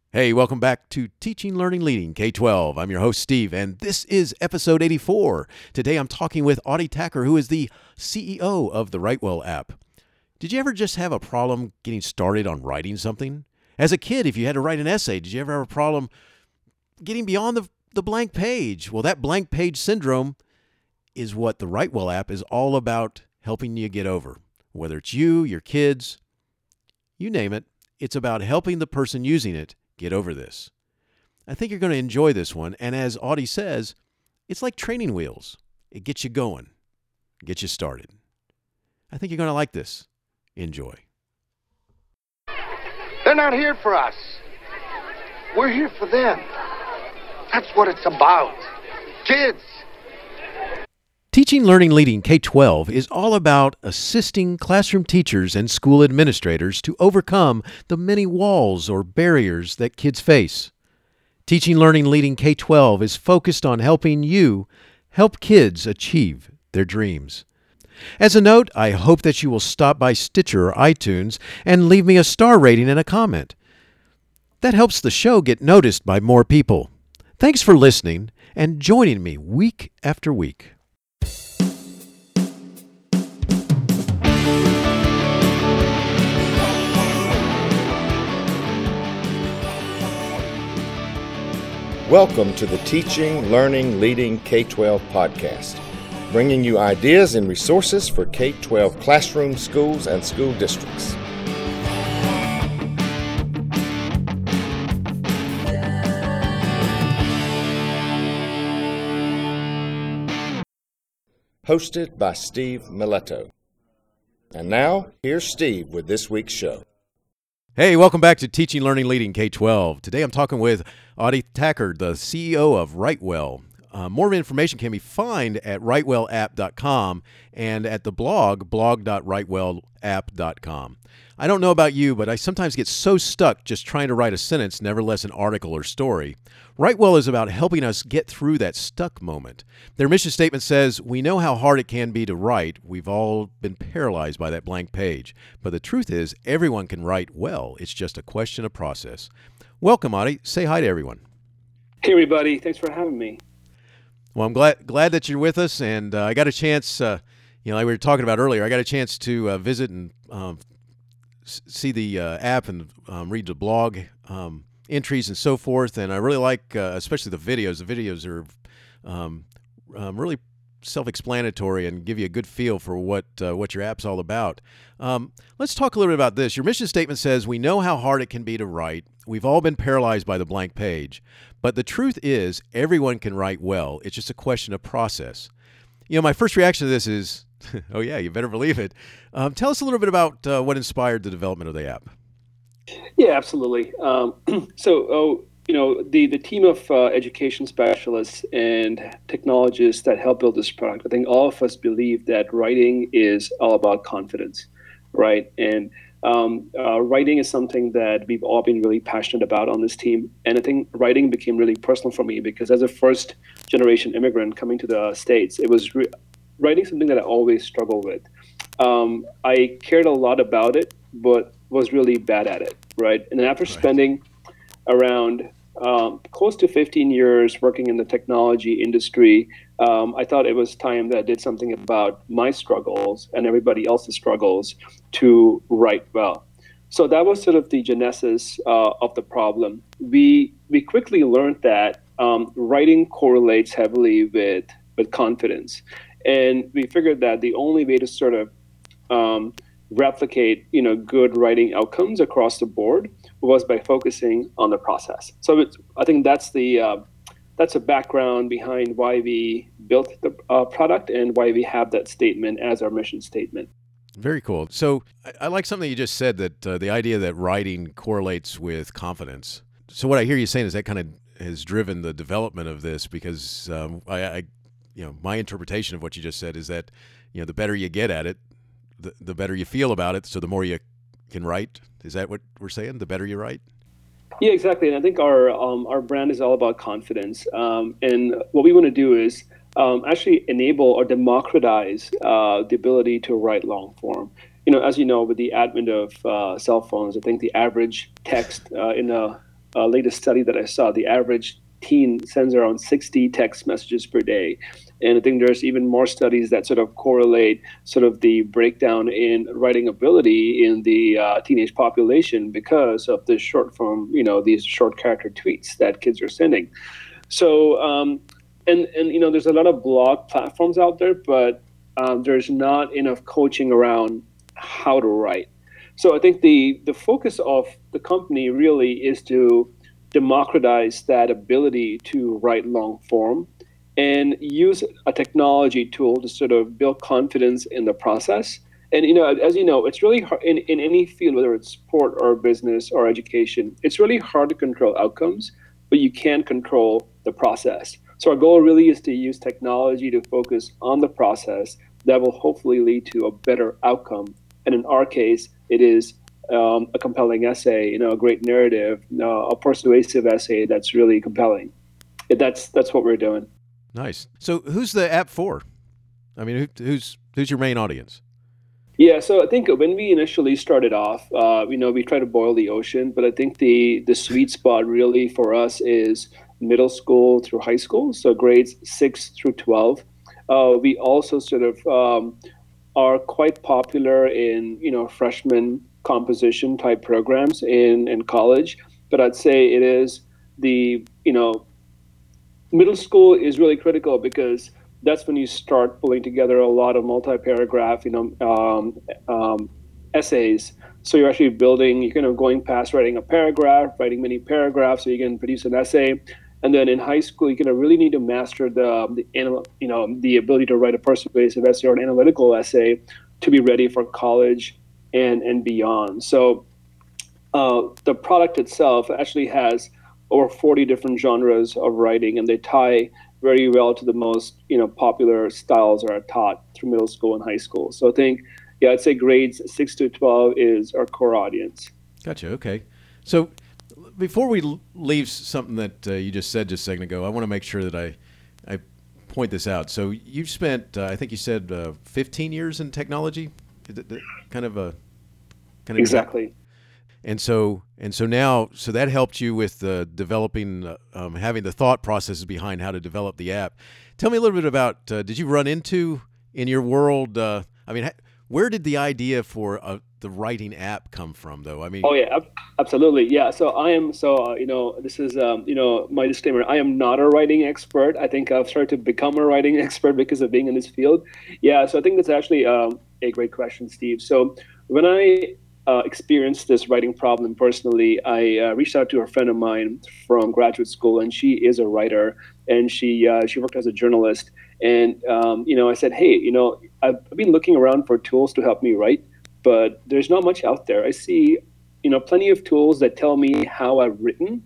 Hey, welcome back to Teaching, Learning, Leading, K-12. I'm your host, Steve, and this is episode 84. Today I'm talking with Audie Tacker, who is the CEO of the WriteWell app. Did you ever just have a problem getting started on writing something? As a kid, if you had to write an essay, did you ever have a problem getting beyond the blank page? Well, that blank page syndrome is what the WriteWell app is all about helping you get over. Whether it's you, your kids, you name it, it's about helping the person using it get over this. I think you're going to enjoy this one, and as Audie says, it's like training wheels. It gets you going, gets you started. I think you're going to like this. Enjoy. They're not here for us. We're here for them. That's what it's about. Kids. Teaching, Learning, Leading K-12 is all about assisting classroom teachers and school administrators to overcome the many walls or barriers that kids face. Teaching, Learning, Leading K-12 is focused on helping you help kids achieve their dreams. As a note, I hope that you will stop by Stitcher or iTunes and leave me a star rating and a comment. That helps the show get noticed by more people. Thanks for listening and joining me week after week. Welcome to the Teaching, Learning, Leading K-12 podcast, bringing you ideas and resources for K-12 classrooms, schools, and school districts. Hosted by Steve Miletto. And now, here's Steve with this week's show. Hey, welcome back to Teaching, Learning, Leading K-12. Today I'm talking with Audie Tacker, the CEO of WriteWell. More information can be found at writewellapp.com and at the blog.writewellapp.com. I don't know about you, but I sometimes get so stuck just trying to write a sentence, never less an article or story. WriteWell is about helping us get through that stuck moment. Their mission statement says, "We know how hard it can be to write. We've all been paralyzed by that blank page. But the truth is, everyone can write well. It's just a question of process." Welcome, Audie. Say hi to everyone. Hey, everybody. Thanks for having me. Well, I'm glad that you're with us, and I got a chance, like we were talking about earlier, I got a chance to visit and see the app and read the blog entries and so forth, and I really like especially the videos. The videos are really self-explanatory and give you a good feel for what your app's all about. Let's talk a little bit about this. Your mission statement says, "We know how hard it can be to write. We've all been paralyzed by the blank page. But the truth is, everyone can write well. It's just a question of process." My first reaction to this is, oh yeah, you better believe it. Tell us a little bit about what inspired the development of the app. Yeah, absolutely. The team of education specialists and technologists that help build this product, I think all of us believe that writing is all about confidence, right? And writing is something that we've all been really passionate about on this team. And I think writing became really personal for me because as a first generation immigrant coming to the States, it was writing something that I always struggled with. I cared a lot about it, but was really bad at it, right? And then after spending around close to 15 years working in the technology industry, I thought it was time that I did something about my struggles and everybody else's struggles to write well. So that was sort of the genesis of the problem. We quickly learned that writing correlates heavily with confidence. And we figured that the only way to sort of replicate, good writing outcomes across the board was by focusing on the process. So I think that's a background behind why we built the product and why we have that statement as our mission statement. Very cool. So I like something you just said, that the idea that writing correlates with confidence. So what I hear you saying is that kind of has driven the development of this, because my interpretation of what you just said is that, the better you get at it, the better you feel about it, so the more you can write. Is that what we're saying? The better you write? Yeah, exactly. And I think our brand is all about confidence. And what we want to do is actually enable or democratize the ability to write long form. As you know, with the advent of cell phones, I think the average text in a latest study that I saw, the average teen sends around 60 text messages per day. And I think there's even more studies that sort of correlate sort of the breakdown in writing ability in the teenage population because of the short form, these short character tweets that kids are sending. So, and there's a lot of blog platforms out there, but there's not enough coaching around how to write. So I think the focus of the company really is to democratize that ability to write long form and use a technology tool to sort of build confidence in the process. And as you know, it's really hard in any field, whether it's sport or business or education, it's really hard to control outcomes, but you can control the process. So our goal really is to use technology to focus on the process that will hopefully lead to a better outcome. And in our case, it is a compelling essay, a great narrative, a persuasive essay that's really compelling. That's what we're doing. Nice. So who's the app for? I mean, who's your main audience? Yeah, so I think when we initially started off, we try to boil the ocean, but I think the sweet spot really for us is middle school through high school, so grades 6 through 12. We also sort of are quite popular in freshman composition type programs in college, but I'd say it is the middle school is really critical because that's when you start pulling together a lot of multi-paragraph essays. So you're actually building, you're kind of going past writing a paragraph, writing many paragraphs, so you can produce an essay. And then in high school, you're going to really need to master the ability to write a persuasive essay or an analytical essay to be ready for college and beyond. So the product itself actually has over 40 different genres of writing, and they tie very well to the most popular styles that are taught through middle school and high school. So I think, I'd say grades 6 to 12 is our core audience. Gotcha. Okay. So before we leave something that you just said just a second ago, I want to make sure that I point this out. So you've spent, I think you said 15 years in technology? Exactly. And so now that helped you with developing, having the thought processes behind how to develop the app. Tell me a little bit about, did you run into in your world, where did the idea for the writing app come from, though? Oh yeah, absolutely. Yeah. So I am, this is, my disclaimer. I am not a writing expert. I think I've started to become a writing expert because of being in this field. Yeah. So I think that's actually a great question, Steve. So when I experienced this writing problem personally, I reached out to a friend of mine from graduate school, and she is a writer, and she worked as a journalist. And I said, hey, I've been looking around for tools to help me write, but there's not much out there. I see, plenty of tools that tell me how I've written.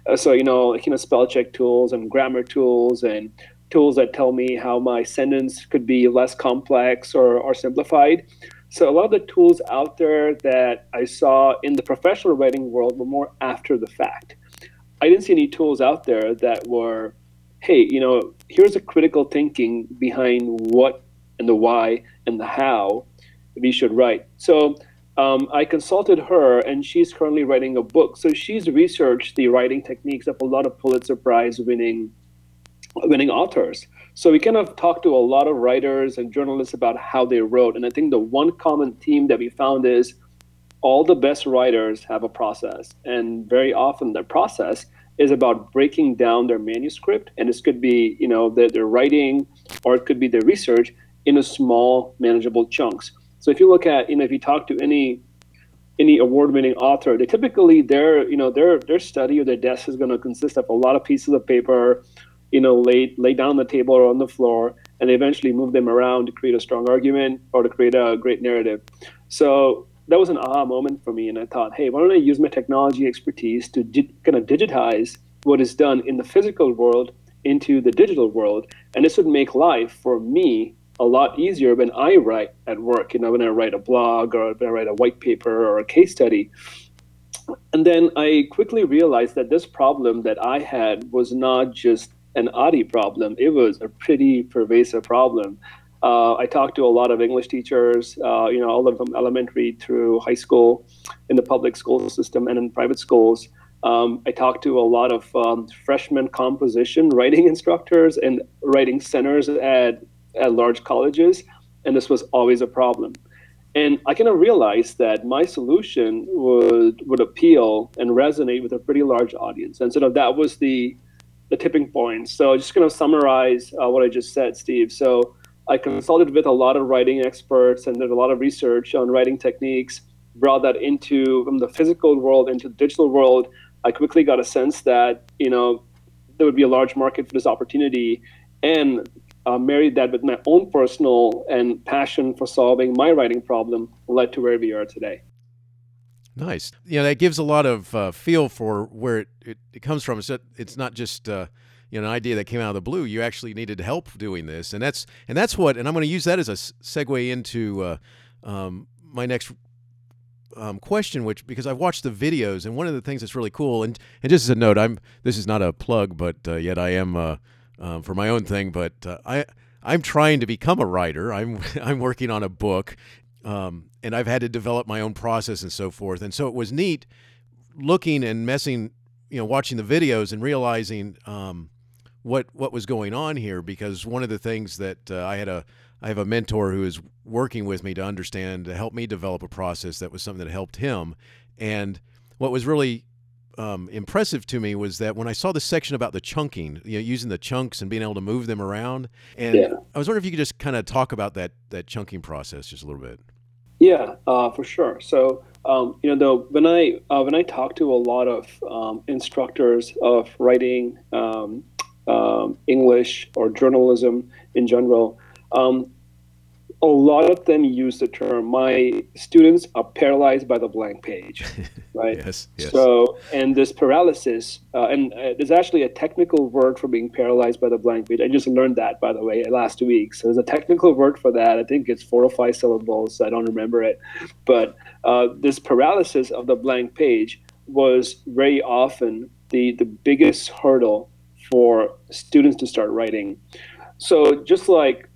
Spell check tools and grammar tools and tools that tell me how my sentence could be less complex or simplified. So a lot of the tools out there that I saw in the professional writing world were more after the fact. I didn't see any tools out there that were, hey, here's a critical thinking behind what and the why and the how we should write. So I consulted her, and she's currently writing a book. So she's researched the writing techniques of a lot of Pulitzer Prize winning authors. So we kind of talked to a lot of writers and journalists about how they wrote. And I think the one common theme that we found is all the best writers have a process. And very often their process is about breaking down their manuscript. And this could be, their writing, or it could be their research in a small, manageable chunks. So if you look at, if you talk to any award-winning author, they typically, their study or their desk is going to consist of a lot of pieces of paper, lay down on the table or on the floor, and they eventually move them around to create a strong argument or to create a great narrative. So that was an aha moment for me, and I thought, hey, why don't I use my technology expertise to kind of digitize what is done in the physical world into the digital world, and this would make life for me a lot easier when I write at work, when I write a blog or when I write a white paper or a case study. And then I quickly realized that this problem that I had was not just an Audi problem. It was a pretty pervasive problem. I talked to a lot of English teachers, all of them from elementary through high school in the public school system and in private schools. I talked to a lot of freshman composition writing instructors and writing centers at large colleges, and this was always a problem. And I kind of realized that my solution would appeal and resonate with a pretty large audience. And sort of that was the tipping point. So just going to summarize what I just said, Steve. So I consulted with a lot of writing experts and did a lot of research on writing techniques, brought that from the physical world into the digital world. I quickly got a sense that, there would be a large market for this opportunity, and married that with my own personal and passion for solving my writing problem, led to where we are today. Nice. That gives a lot of feel for where it comes from. It's not just an idea that came out of the blue. You actually needed help doing this, and that's what. And I'm going to use that as a segue into my next question, because I've watched the videos, and one of the things that's really cool, and just as a note, this is not a plug, but yet I am for my own thing. But I'm trying to become a writer. I'm working on a book. And I've had to develop my own process and so forth. And so it was neat looking and watching the videos and realizing what was going on here, because one of the things that I have a mentor who is working with me to help me develop a process that was something that helped him. And what was really impressive to me was that when I saw the section about the chunking, using the chunks and being able to move them around, and I was wondering if you could just kind of talk about that chunking process just a little bit. Yeah, for sure. So, when I talk to a lot of instructors of writing, English or journalism in general, a lot of them use the term, my students are paralyzed by the blank page, right? Yes. So, and this paralysis, and there's actually a technical word for being paralyzed by the blank page. I just learned that, by the way, last week. So there's a technical word for that. I think it's 4 or 5 syllables. I don't remember it. But this paralysis of the blank page was very often the biggest hurdle for students to start writing. So just like,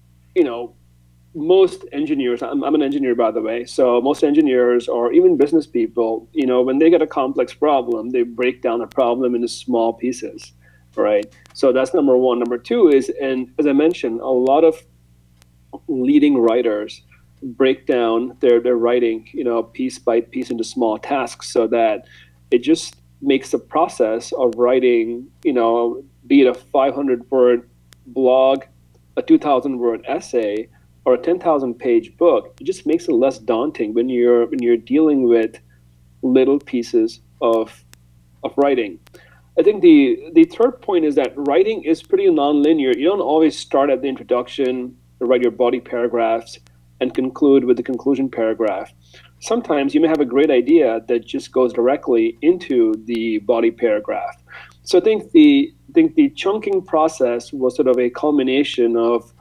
most engineers, I'm an engineer, by the way, so most engineers or even business people, when they get a complex problem, they break down a problem into small pieces, right? So that's number one. Number two is, and as I mentioned, a lot of leading writers break down their writing, piece by piece into small tasks, so that it just makes the process of writing, be it a 500-word blog, a 2,000-word essay, or a 10,000-page book, it just makes it less daunting when you're dealing with little pieces of writing. I think the third point is that writing is pretty nonlinear. You don't always start at the introduction, write your body paragraphs, and conclude with the conclusion paragraph. Sometimes you may have a great idea that just goes directly into the body paragraph. So I think the chunking process was sort of a culmination of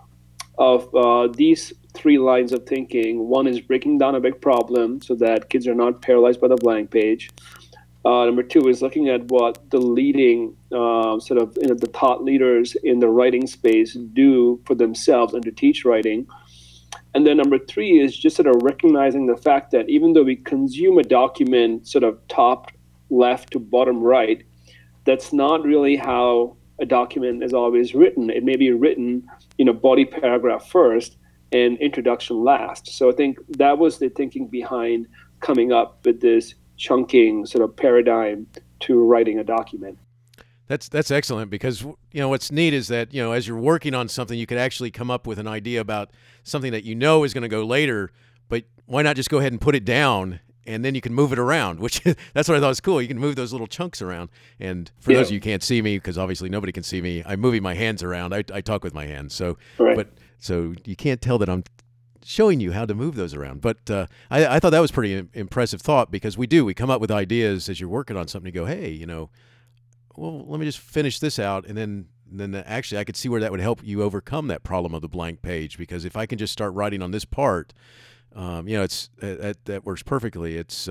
these 3 lines of thinking. One is breaking down a big problem so that kids are not paralyzed by the blank page. Number 2 is looking at what the leading the thought leaders in the writing space do for themselves and to teach writing. And then number 3 is just sort of recognizing the fact that even though we consume a document sort of top left to bottom right, that's not really how a document is always written. It may be written, body paragraph first and introduction last. So I think that was the thinking behind coming up with this chunking sort of paradigm to writing a document. That's excellent, because what's neat is that as you're working on something, you could actually come up with an idea about something that is going to go later, but why not just go ahead and put it down, and then you can move it around, which that's what I thought was cool. You can move those little chunks around. And for those of you who can't see me, because obviously nobody can see me, I'm moving my hands around. I talk with my hands. So, right. So you can't tell that I'm showing you how to move those around. But I thought that was pretty impressive thought, because we come up with ideas as you're working on something. You go, hey, well, let me just finish this out. And then actually I could see where that would help you overcome that problem of the blank page, because if I can just start writing on this part, it's that works perfectly. It's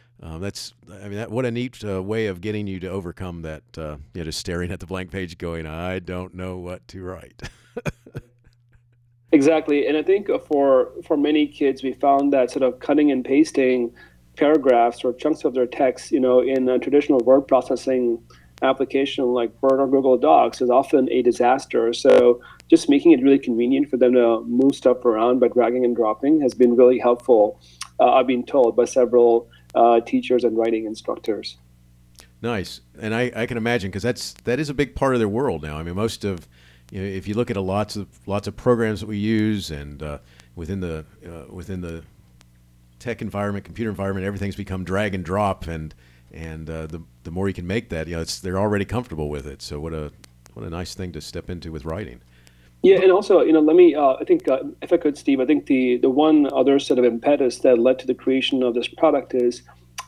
what a neat way of getting you to overcome that. Just staring at the blank page, going, I don't know what to write. Exactly, and I think for many kids, we found that sort of cutting and pasting paragraphs or chunks of their text, in a traditional word processing application like Word or Google Docs is often a disaster. So just making it really convenient for them to move stuff around by dragging and dropping has been really helpful, I've been told by several teachers and writing instructors. Nice. And I can imagine, because that is a big part of their world now. I mean, most of, if you look at lots of programs that we use, and within the tech environment, computer environment, everything's become drag and drop, and the more you can make that, they're already comfortable with it. So what a nice thing to step into with writing. Yeah, and also, let me, I think, if I could, Steve, I think the one other sort of impetus that led to the creation of this product is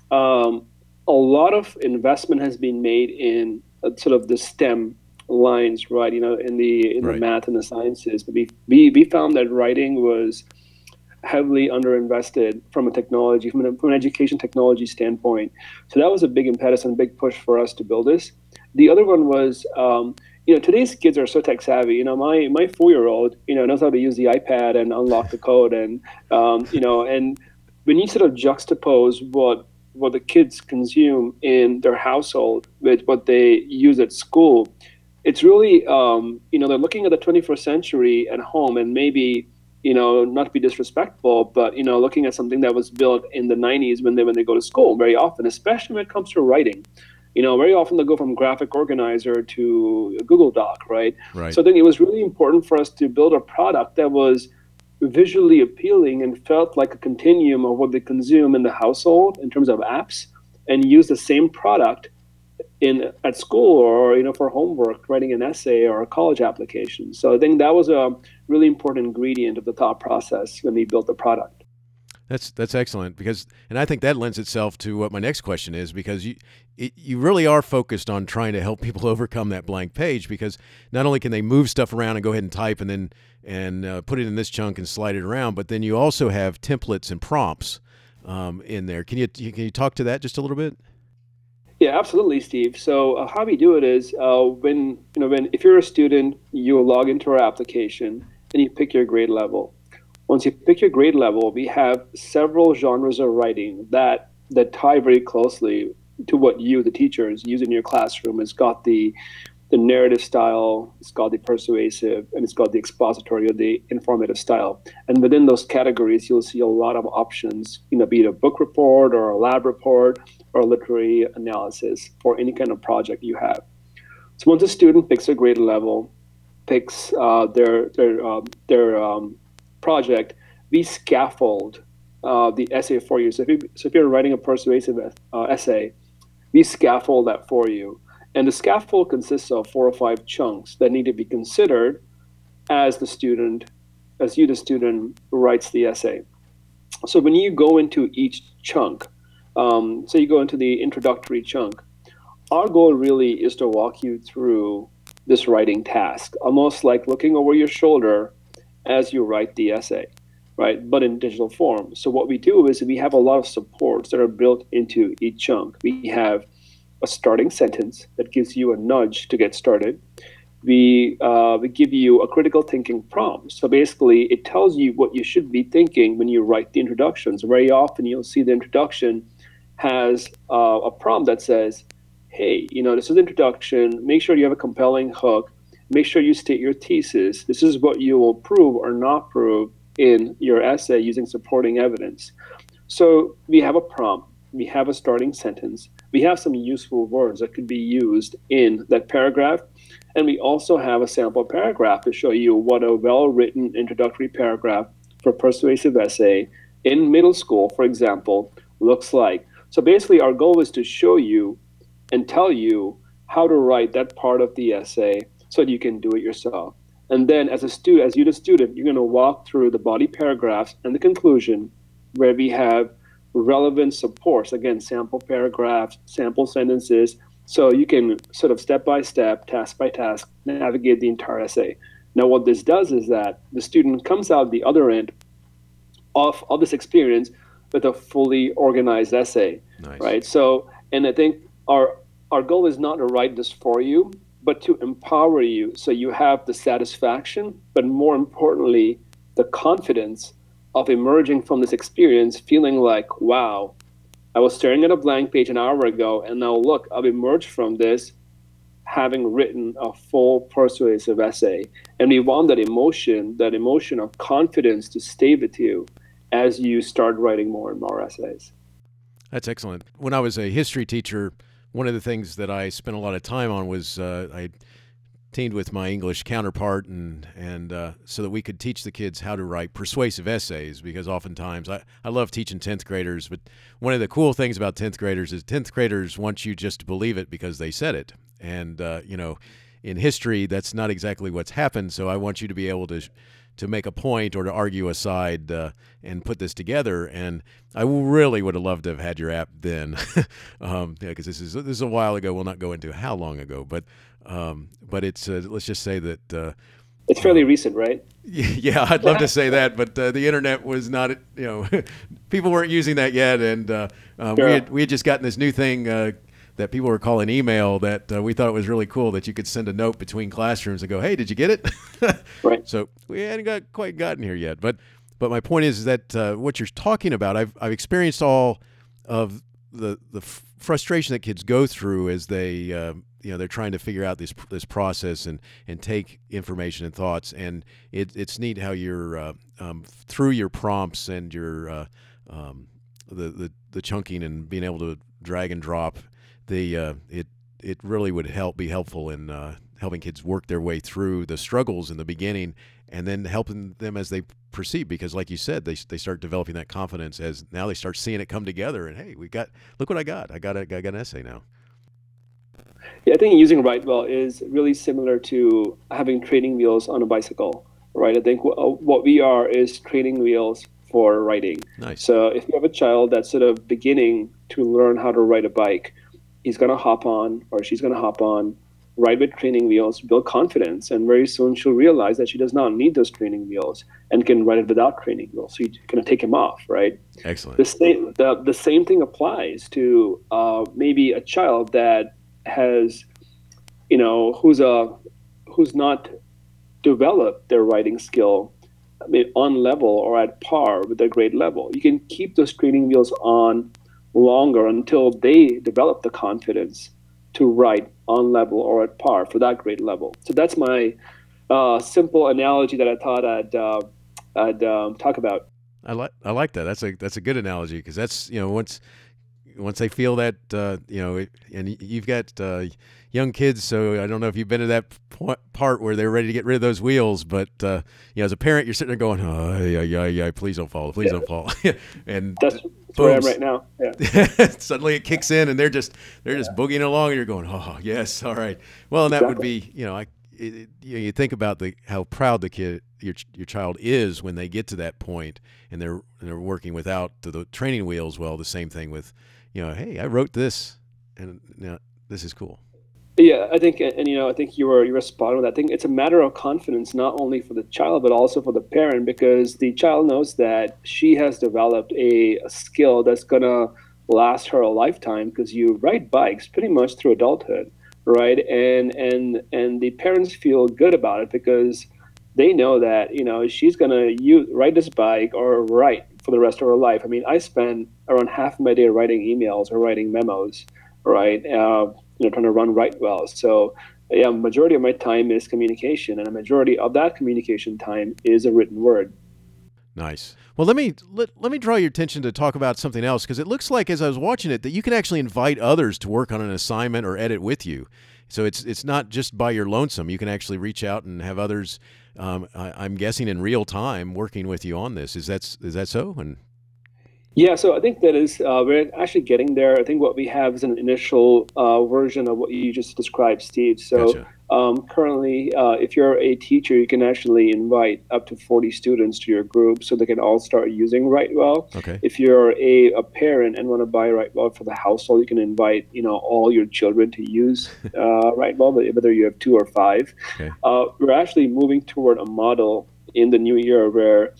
a lot of investment has been made in sort of the STEM lines, right? In the math and the sciences. But we found that writing was heavily underinvested from an education technology standpoint. So that was a big impetus and big push for us to build this. The other one was, today's kids are so tech savvy. My 4-year-old, knows how to use the iPad and unlock the code, and and when you sort of juxtapose what the kids consume in their household with what they use at school, it's really, they're looking at the 21st century at home, and maybe, not to be disrespectful, but, looking at something that was built in the 90s when they go to school very often, especially when it comes to writing. Very often they'll go from graphic organizer to a Google Doc, right? So I think it was really important for us to build a product that was visually appealing and felt like a continuum of what they consume in the household in terms of apps, and use the same product at school, or for homework, writing an essay or a college application. So I think that was a really important ingredient of the thought process when we built the product. That's excellent, and I think that lends itself to what my next question is, because you really are focused on trying to help people overcome that blank page, because not only can they move stuff around and go ahead and type and then put it in this chunk and slide it around, but then you also have templates and prompts in there. Can you talk to that just a little bit? Yeah, absolutely, Steve. So how we do it is if you're a student, you log into our application and you pick your grade level. Once you pick your grade level, we have several genres of writing that tie very closely to what you, the teachers, use in your classroom. It's got the narrative style, it's got the persuasive, and it's got the expository or the informative style. And within those categories, you'll see a lot of options, be it a book report or a lab report or a literary analysis for any kind of project you have. So once a student picks a grade level, picks their project, we scaffold the essay for you. So if you're writing a persuasive essay, we scaffold that for you. And the scaffold consists of 4 or 5 chunks that need to be considered as the student writes the essay. So when you go into each chunk, so you go into the introductory chunk, our goal really is to walk you through this writing task, almost like looking over your shoulder as you write the essay, right? But in digital form. So what we do is we have a lot of supports that are built into each chunk. We have a starting sentence that gives you a nudge to get started. We give you a critical thinking prompt. So basically, it tells you what you should be thinking when you write the introduction. So very often you'll see the introduction has a prompt that says, hey, this is the introduction. Make sure you have a compelling hook. Make sure you state your thesis. This is what you will prove or not prove in your essay using supporting evidence. So we have a prompt. We have a starting sentence. We have some useful words that could be used in that paragraph. And we also have a sample paragraph to show you what a well-written introductory paragraph for persuasive essay in middle school, for example, looks like. So basically, our goal is to show you and tell you how to write that part of the essay so that you can do it yourself. And then as the student, you're going to walk through the body paragraphs and the conclusion, where we have relevant supports, again, sample paragraphs, sample sentences, so you can sort of step by step, task by task, navigate the entire essay. Now, what this does is that the student comes out the other end of this experience with a fully organized essay, Nice. Right? So, and I think our goal is not to write this for you, but to empower you so you have the satisfaction, but more importantly, the confidence of emerging from this experience feeling like, wow, I was staring at a blank page an hour ago, and now look, I've emerged from this having written a full persuasive essay. And we want that emotion of confidence to stay with you as you start writing more and more essays. That's excellent. When I was a history teacher, one of the things that I spent a lot of time on was I teamed with my English counterpart, and so that we could teach the kids how to write persuasive essays, because oftentimes I love teaching 10th graders, but one of the cool things about 10th graders is 10th graders want you just to believe it because they said it. And, in history, that's not exactly what's happened, so I want you to be able to make a point or to argue a side and put this together. And I really would have loved to have had your app then, because this is a while ago. We'll not go into how long ago, but it's let's just say that it's fairly recent, right? Yeah, I'd love to say that, but the internet was not, people weren't using that yet, and Sure. we had just gotten this new thing that people were calling email that we thought it was really cool, that you could send a note between classrooms and go, hey, did you get it? Right. So we hadn't quite gotten here yet. But my point is that what you're talking about, I've experienced all of the frustration that kids go through as they they're trying to figure out this process and take information and thoughts. And it's neat how you're through your prompts and your the chunking and being able to drag and drop. It really would be helpful in helping kids work their way through the struggles in the beginning, and then helping them as they proceed. Because, like you said, they start developing that confidence as now they start seeing it come together. And hey, look what I got! I got an essay now. Yeah, I think using WriteWell is really similar to having training wheels on a bicycle, right? I think what we are is training wheels for writing. Nice. So if you have a child that's sort of beginning to learn how to ride a bike, he's going to hop on, or she's going to hop on, ride with training wheels, build confidence, and very soon she'll realize that she does not need those training wheels and can ride it without training wheels. So you're going to take him off, right? Excellent. The same thing applies to maybe a child that has, who's not developed their writing skill on level or at par with their grade level. You can keep those training wheels on longer until they develop the confidence to write on level or at par for that grade level. So that's my simple analogy that I thought I'd talk about. I like that. That's a good analogy, because that's once they feel that and you've got young kids, so I don't know if you've been to that part where they're ready to get rid of those wheels, but as a parent, you're sitting there going, oh yeah, please don't fall, don't fall, and that's where I am right now. Yeah. Suddenly it kicks in, and they're just boogieing along, and you're going, oh yes, all right. Well, and that would be you think about how proud your child is when they get to that point, and they're working without the training wheels. Well, the same thing with hey, I wrote this, and this is cool. Yeah, I think, and I think you were spot on. I think it's a matter of confidence, not only for the child but also for the parent, because the child knows that she has developed a skill that's gonna last her a lifetime. Because you ride bikes pretty much through adulthood, right? And the parents feel good about it because they know that she's gonna ride this bike or write for the rest of her life. I mean, I spend around half of my day writing emails or writing memos, right? Trying to run WriteWell. So yeah, majority of my time is communication, and a majority of that communication time is a written word. Nice. Well, let me draw your attention to talk about something else, because it looks like, as I was watching it, that you can actually invite others to work on an assignment or edit with you. So it's not just by your lonesome. You can actually reach out and have others, I'm guessing in real time, working with you on this. Is that so? And yeah, so I think that is we're actually getting there. I think what we have is an initial version of what you just described, Steve. So Gotcha. Currently, if you're a teacher, you can actually invite up to 40 students to your group so they can all start using WriteWell. Okay. If you're a parent and want to buy WriteWell for the household, you can invite all your children to use WriteWell, whether you have 2 or 5. Okay. We're actually moving toward a model in the new year where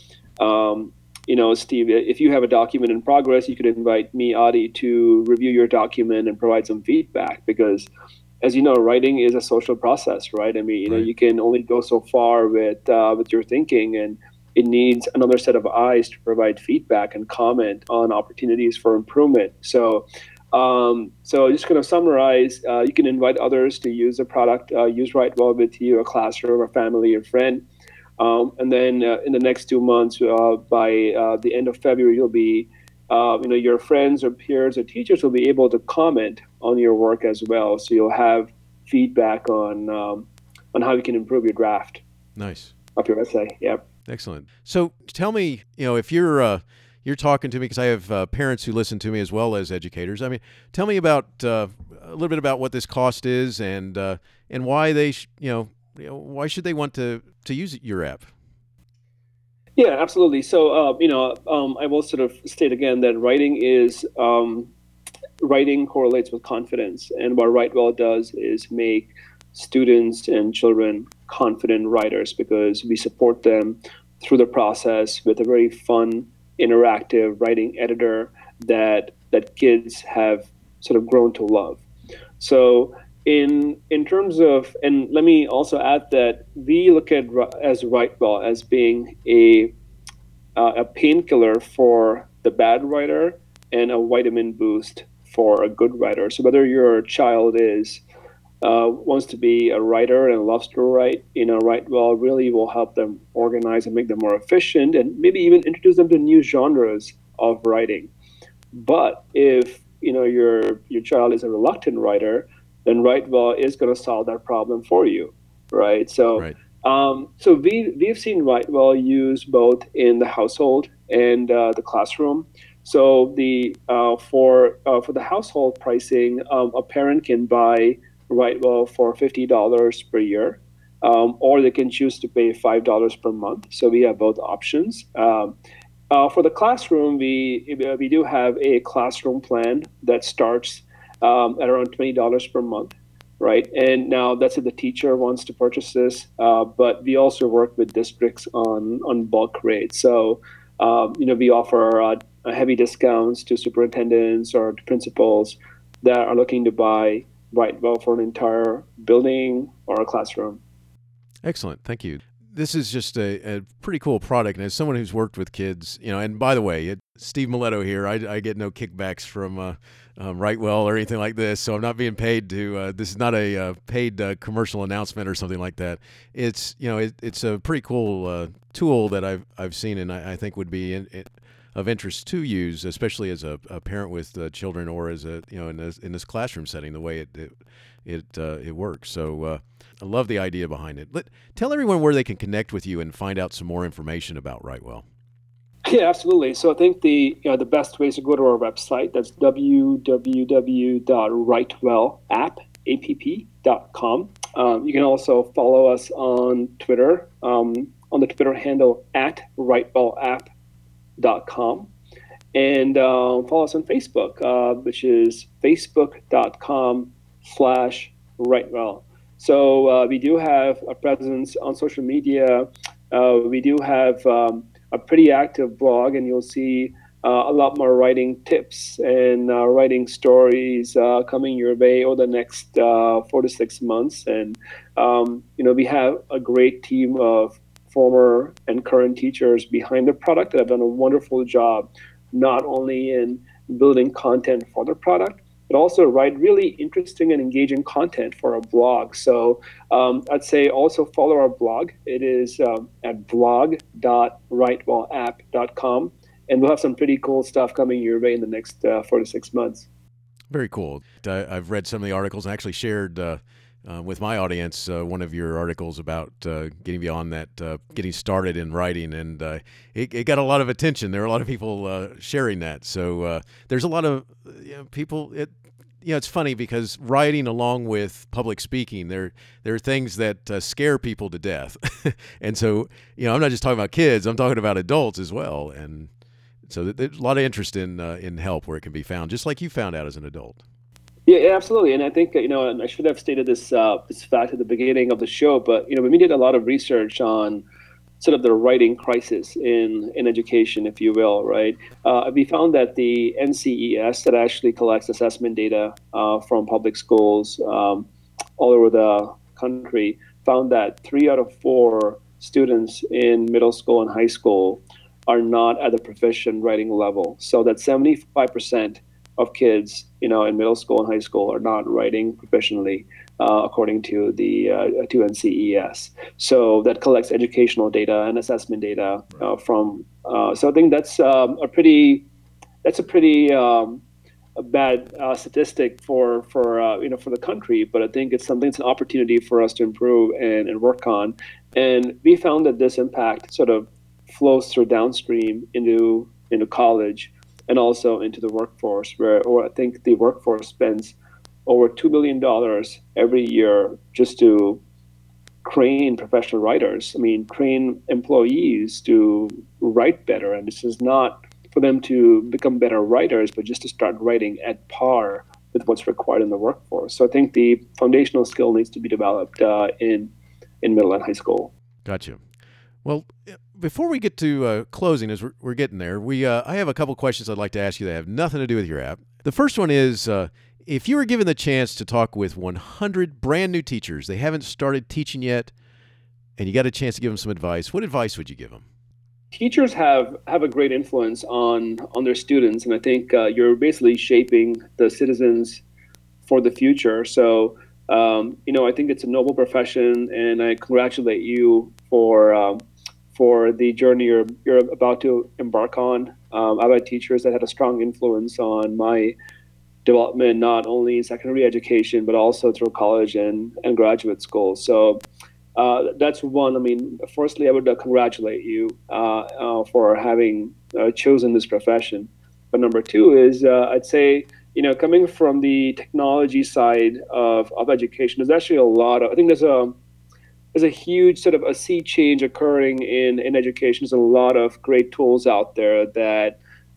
Steve, if you have a document in progress, you could invite me, Adi, to review your document and provide some feedback, because as you know, writing is a social process, right? I mean, Right. you can only go so far with your thinking, and it needs another set of eyes to provide feedback and comment on opportunities for improvement. So just kind of summarize, you can invite others to use the product, use WriteWell with you, a classroom, or family, or friend. And then in the next 2 months, by the end of February, you'll be, your friends or peers or teachers will be able to comment on your work as well. So you'll have feedback on how you can improve your draft. Nice. Of your essay. Yep. Excellent. So tell me, if you're talking to me, because I have parents who listen to me as well as educators. I mean, tell me about a little bit about what this cost is and why they why should they want to use your app? Yeah, absolutely. So I will sort of state again that writing correlates with confidence, and what WriteWell does is make students and children confident writers because we support them through the process with a very fun, interactive writing editor that kids have sort of grown to love. So in terms of, and let me also add that we look at as WriteWell as being a painkiller for the bad writer and a vitamin boost for a good writer. So whether your child wants to be a writer and loves to write, WriteWell really will help them organize and make them more efficient, and maybe even introduce them to new genres of writing. But if your child is a reluctant writer, then WriteWell is going to solve that problem for you, right? So, Right. So we've seen WriteWell used both in the household and the classroom. So for the household pricing, a parent can buy WriteWell for $50 per year, or they can choose to pay $5 per month. So we have both options. For the classroom, we do have a classroom plan that starts at around $20 per month, right? And now that's if the teacher wants to purchase this, but we also work with districts on bulk rates. So we offer heavy discounts to superintendents or to principals that are looking to buy WriteWell for an entire building or a classroom. Excellent. Thank you. This is just a pretty cool product. And as someone who's worked with kids, and by the way, Steve Miletto here, I get no kickbacks from WriteWell or anything like this. So I'm not being paid to, this is not a paid commercial announcement or something like that. It's, it's a pretty cool tool that I've seen and I think would be of interest to use, especially as a parent with children or as in this classroom setting, the way it works. So I love the idea behind it. Tell everyone where they can connect with you and find out some more information about WriteWell. Yeah, absolutely. So I think the best way is to go to our website. That's www.writewellapp.com. You can also follow us on Twitter, on the Twitter handle @WriteWellApp.com, and follow us on Facebook, which is facebook.com/WriteWell. So we do have a presence on social media. We do have a pretty active blog, and you'll see a lot more writing tips and writing stories coming your way over the next 4 to 6 months. And we have a great team of former and current teachers behind the product that have done a wonderful job, not only in building content for the product, but also write really interesting and engaging content for our blog. So I'd say also follow our blog. It is at blog.writewellapp.com, and we'll have some pretty cool stuff coming your way in the next 4 to 6 months. Very cool. I've read some of the articles and actually shared with my audience one of your articles about getting beyond that, getting started in writing, and it got a lot of attention. There are a lot of people sharing that. So there's a lot of people. It's funny because writing along with public speaking, there are things that scare people to death, and so I'm not just talking about kids. I'm talking about adults as well, and so there's a lot of interest in help where it can be found, just like you found out as an adult. Yeah, absolutely. And I think, and I should have stated this fact at the beginning of the show, but, when we did a lot of research on sort of the writing crisis in education, if you will, right? We found that the NCES, that actually collects assessment data from public schools all over the country, found that 3 out of 4 students in middle school and high school are not at the proficient writing level. So that 75% of kids, in middle school and high school are not writing proficiently, according to the to NCES. So that collects educational data and assessment data from. So I think that's a pretty a bad statistic for the country, but I think it's an opportunity for us to improve and work on. And we found that this impact sort of flows through downstream into college and also into the workforce, or I think the workforce spends over $2 billion every year just to train professional writers. I mean, train employees to write better, and this is not for them to become better writers, but just to start writing at par with what's required in the workforce. So I think the foundational skill needs to be developed in middle and high school. Gotcha. Well, before we get to closing, as we're getting there, I have a couple questions I'd like to ask you that have nothing to do with your app. The first one is, if you were given the chance to talk with 100 brand new teachers, they haven't started teaching yet, and you got a chance to give them some advice, what advice would you give them? Teachers have a great influence on their students, and I think you're basically shaping the citizens for the future. So, I think it's a noble profession, and I congratulate you for the journey you're about to embark on. I've had teachers that had a strong influence on my development, not only in secondary education, but also through college and graduate school. So that's one. I mean, firstly, I would congratulate you for having chosen this profession. But number two is, I'd say, coming from the technology side of education, there's actually I think there's a huge sort of a sea change occurring in education. There's a lot of great tools out there that,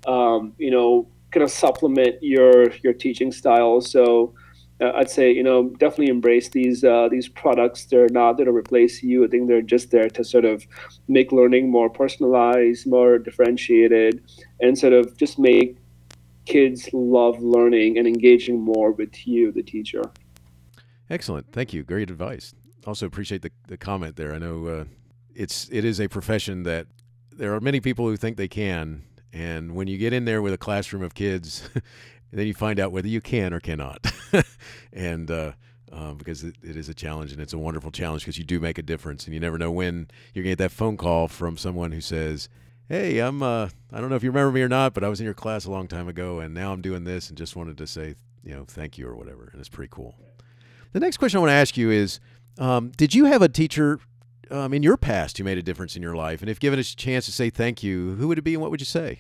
kind of supplement your teaching style. So I'd say, definitely embrace these products. They're not there to replace you. I think they're just there to sort of make learning more personalized, more differentiated, and sort of just make kids love learning and engaging more with you, the teacher. Excellent. Thank you. Great advice. Also appreciate the comment there. I know it is a profession that there are many people who think they can, and when you get in there with a classroom of kids, then you find out whether you can or cannot. And because it is a challenge, and it's a wonderful challenge because you do make a difference, and you never know when you're going to get that phone call from someone who says, hey, I don't know if you remember me or not, but I was in your class a long time ago, and now I'm doing this and just wanted to say, thank you or whatever. And it's pretty cool. The next question I want to ask you is, did you have a teacher in your past who made a difference in your life? And if given a chance to say thank you, who would it be and what would you say?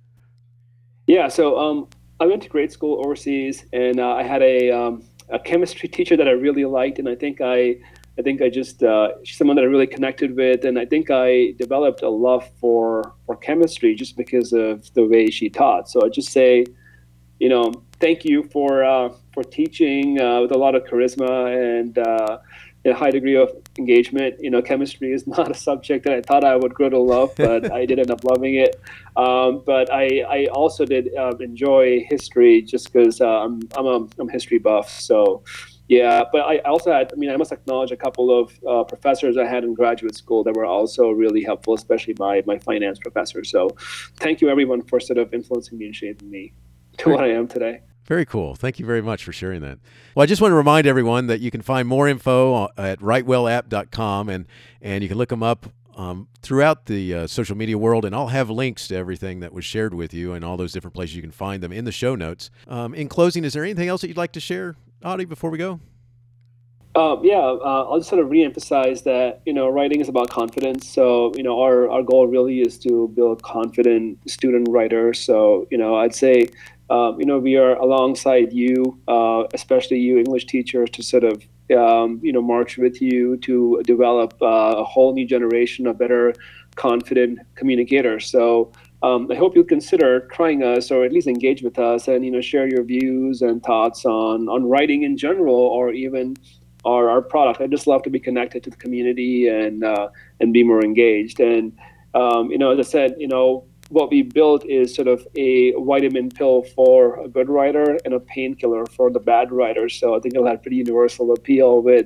Yeah, so I went to grade school overseas, and I had a chemistry teacher that I really liked, and I think I just she's someone that I really connected with, and I think I developed a love for chemistry just because of the way she taught. So I just say, thank you for teaching with a lot of charisma and a high degree of engagement. Chemistry is not a subject that I thought I would grow to love, but I did end up loving it. But I also did enjoy history just because I'm a history buff. So yeah, but I also had, I must acknowledge a couple of professors I had in graduate school that were also really helpful, especially my finance professor. So thank you everyone for sort of influencing me and shaping me to what I am today. Very cool. Thank you very much for sharing that. Well, I just want to remind everyone that you can find more info at writewellapp.com, and you can look them up throughout the social media world, and I'll have links to everything that was shared with you and all those different places you can find them in the show notes. In closing, is there anything else that you'd like to share, Adi, before we go? I'll just sort of reemphasize that, writing is about confidence. So, our goal really is to build confident student writers. So, I'd say, we are alongside you, especially you English teachers, to sort of, march with you to develop a whole new generation of better, confident communicators. So I hope you'll consider trying us, or at least engage with us, and share your views and thoughts on writing in general, or even our product. I'd just love to be connected to the community and be more engaged. And as I said, what we built is sort of a vitamin pill for a good writer and a painkiller for the bad writer. So I think it'll have pretty universal appeal with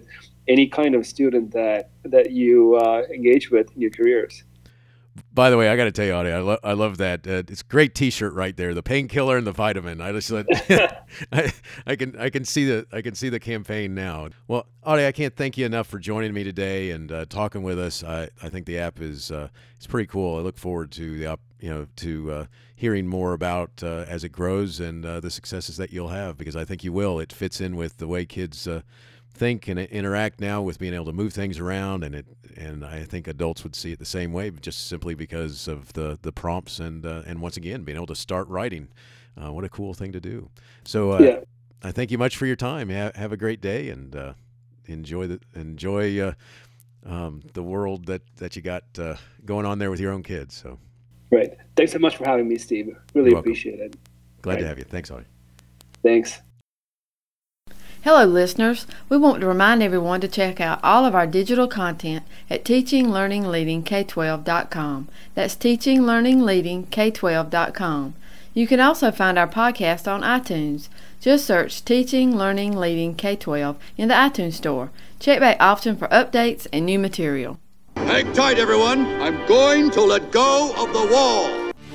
any kind of student that you engage with in your careers. By the way, I got to tell you, Audie, I love that. It's a great T-shirt right there, the painkiller and the vitamin. I just I can see the campaign now. Well, Audie, I can't thank you enough for joining me today and talking with us. I think the app is it's pretty cool. I look forward to hearing more about as it grows and the successes that you'll have, because I think you will. It fits in with the way kids think and interact now, with being able to move things around, and I think adults would see it the same way, just simply because of the prompts and once again being able to start writing. What a cool thing to do. So I thank you much for your time. Have a great day, and enjoy the world that you got going on there with your own kids. So great. Thanks so much for having me, Steve. Really appreciate it. Glad to have you. Thanks, Audie. Thanks. Hello, listeners. We want to remind everyone to check out all of our digital content at teachinglearningleadingk12.com. That's teachinglearningleadingk12.com. You can also find our podcast on iTunes. Just search Teaching, Learning, Leading K-12 in the iTunes Store. Check back often for updates and new material. Hang tight, everyone. I'm going to let go of the wall.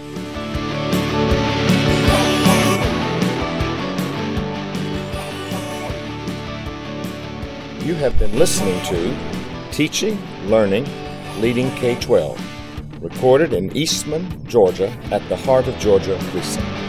You have been listening to Teaching, Learning, Leading K-12, recorded in Eastman, Georgia at the Heart of Georgia Precinct.